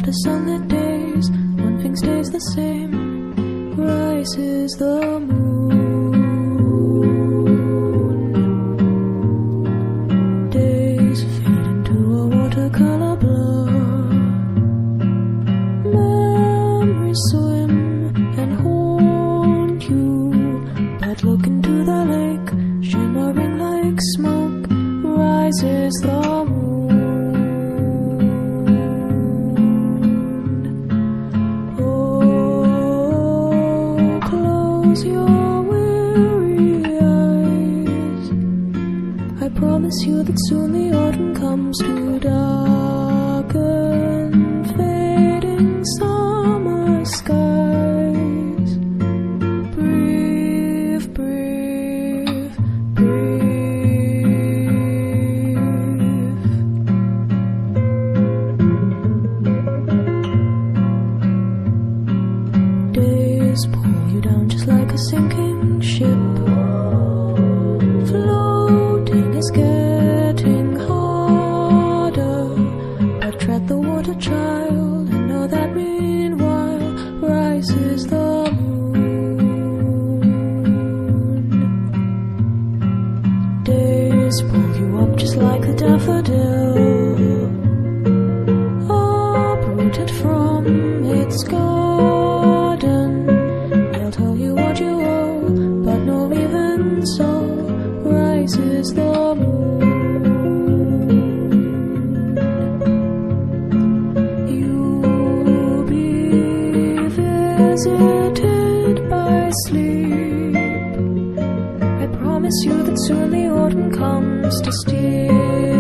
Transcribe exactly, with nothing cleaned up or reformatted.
after sunlit days, one thing stays the same. Rises the moon. Days fade into a watercolor blur. Memories swim and haunt you, but look into the lake, shimmering like smoke. Rises the moon. Oh, close your weary eyes. I promise you that soon the autumn comes to darken fading summer skies. Breathe, breathe, breathe. Days pull you down just like a sinking ship. Floating is getting harder, but tread the water, child, and know that meanwhile rises the moon. Days pull you up just like a daffodil, uprooted from its garden. They'll tell you what you owe, but no, even so, rises the moon. You'll be visited by sleep. I promise you that soon the autumn comes to steal